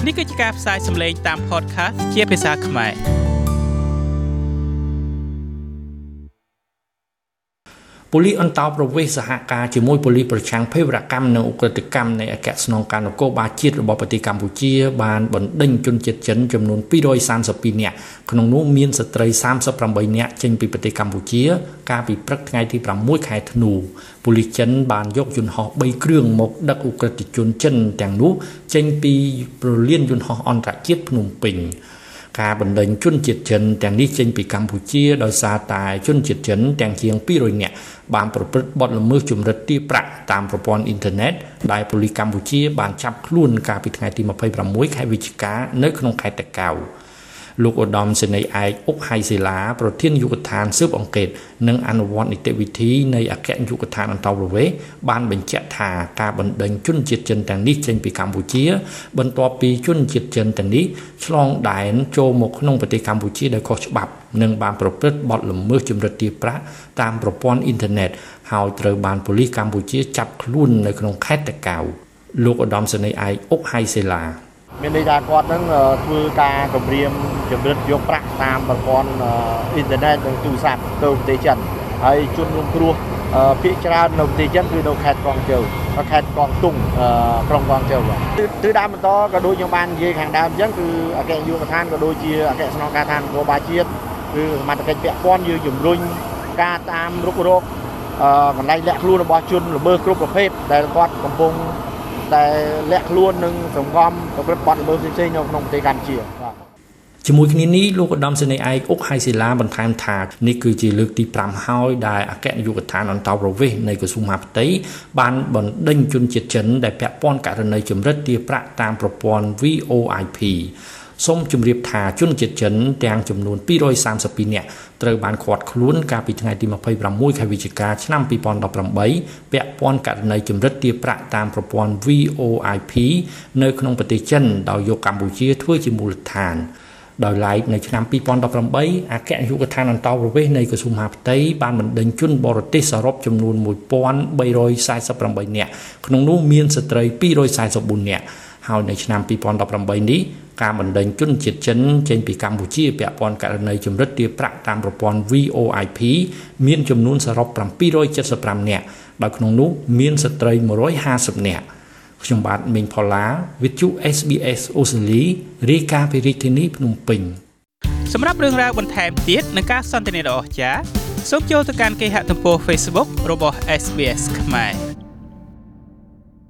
នេះគឺជាការផ្សាយសម្លេងតាម podcast ជាភាសាខ្មែរប៉ូលីសអន្តោប្រវេសន៍សហការជាមួយប៉ូលីសប្រឆាំងភេរវកម្មនិងឧក្រិដ្ឋកម្មនៃអគ្គស្នងការនគរបាលជាតិរបស់ប្រទេសកម្ពុជាបានបណ្ដេញជនជាតិចិនចំនួន232នាក់ក្នុងនោះមានស្ត្រី38នាក់ចេញពីប្រទេសកម្ពុជាកាលពីព្រឹកថ្ងៃទី6ខែធ្នូប៉ូលីសចិនបានយកយន្តហោះ3គ្រឿងមកដឹកឧក្រិដ្ឋជនចិនទាំងនោះចេញពីព្រលានយន្តហោះអន្តរជាតិភ្នំពេញការបណ្ដេញជនជាតិចិនទាំងនេះចេញពីកម្ពុជាដោយសារតែជនជាតិចិនទាំងជាង200នាក់បានប្រព្រឹត្តបទល្មើសជំរិតទារប្រាក់តាមប្រព័ន្ធអ៊ីនធឺណិតដែលប៉ូលីសកម្ពុជាបានចាប់ខ្លួនកាលពីថ្ងៃទី26ខែវិច្ឆិកានៅក្នុងខេត្តតាកែវលោកឧត្តមសេនីយ៍ឯកអុកហៃសេឡាប្រធានយុគដ្ឋានស៊ើបអង្កេតនិងអនុវត្តនីតិវិធីនៃអគ្គនាយកដ្ឋានអន្តោប្រវេសន៍បានបញ្ជាក់ថាការបណ្ដេញជនជាតិចិនទាំងនេះចេញពីកម្ពុជាបន្ទាប់ពីជនជាតិចិនទាំងនេះឆ្លងដែនចូលមកក្នុងប្រទេសកម្ពុជាដោយខុសច្បាប់និងបានប្រព្រឹត្តបទល្មើសជំរិតទារប្រាក់តាមប្រព័ន្ធអ៊ីនធឺណិតហើយត្រូវបានប៉ូលីសកម្ពុជាចាប់ខ្លួននៅក្នុងខេត្តតាកែវលោកឧត្តមសេនីយ៍ឯកអុកហៃសេឡាមានន័យថាគាត់នឹងធ្វើការគម្រាមជំរិតយកប្រាក់តាមប្រព័ន្ធអ៊ីនធឺណិតនិងទូរស័ព្ទទៅប្រទេសចិនហើយជនរងគ្រោះភាគច្រើននៅប្រទេសចិនគឺនៅខេត្តកងជើខេត្តកងតុងក្រុងកងជើគឺដើមបន្តក៏ដូចខ្ញុំបាននិយាយខាងដើមអញ្ចឹងគឺអគ្គនាយកដ្ឋានក៏ដូចជាអគ្គស្នងការឋាននគរបាលជាតិគឺសមត្ថកិច្ចពាក់ព័ន្ធយើងជំរុញការតាមរុករកកន្លែងលាក់ខ្លួនរបស់ជនល្មើសគ្រប់ប្រភេទដែលគាត់កំពុងតែលាក់ខ្លួននឹងសង្ងំប្រព្រឹត្តបទល្មើសផ្សេងៗនៅក្នុងប្រទេសកម្ពុជាជាមួយគ្នានេះលោកឧត្តមសេនីយ៍ឯកអុកហៃសេឡាបន្ថែមថានេះគឺជាលើកទី5ហើយដែលអគ្គនាយកដ្ឋានអន្តោប្រវេសន៍នៃក្រសួងមហាផ្ទៃបានបណ្ដេញជនជាតិចិនដែលពាក់ព័ន្ធករណីជំរិតទារប្រាក់តាមប្រព័ន្ធ VOIP សូមជម្រាបថាជនជាតិចិនទាំងចំនួន232នាក់ត្រូវបានឃាត់ខ្លួនកាលពីថ្ងៃទី26ខែវិច្ឆិកាឆ្នាំ2018ពាក់ព័ន្ធករណីជំរិតទារប្រាក់តាមប្រព័ន្ធ VOIP នៅក្នុងប្រទេសចិនដោយយកកម្ពុជាធ្វើជាមូលដ្ឋានដោយឡែកនៅឆ្នាំ2018អគ្គនាយកដ្ឋានអន្តោប្រវេសន៍នៃក្រសួងមហាផ្ទៃបានបណ្ដេញជនបរទេសសរុបចំនួន1348នាក់ក្នុងនោះមានស្ត្រី244នាក់ហើយនៅឆ្នាំ2018នេះការបណ្ដេញជនជាតិចិនចេញពីកម្ពុជាពាក់ព័ន្ធករណីជំរិតទារប្រាក់តាមប្រព័ន្ធ VOIP មានចំនួនសរុប775នាក់ដោយក្នុងនោះមានស្ត្រី150នាក់ខ្ញុំបាទមេងផល្លាវិទ្យុ SBS អូស្ត្រាលីរាយការណ៍ពីរាជធានីភ្នំពេញសម្រាប់រឿងរ៉ាវបន្ថែមទៀតនិងការសន្ទនាដ៏អស្ចារ្យសូមចូលទៅកាន់គេហទំព័រ Facebook របស់ SBS ខ្មែរ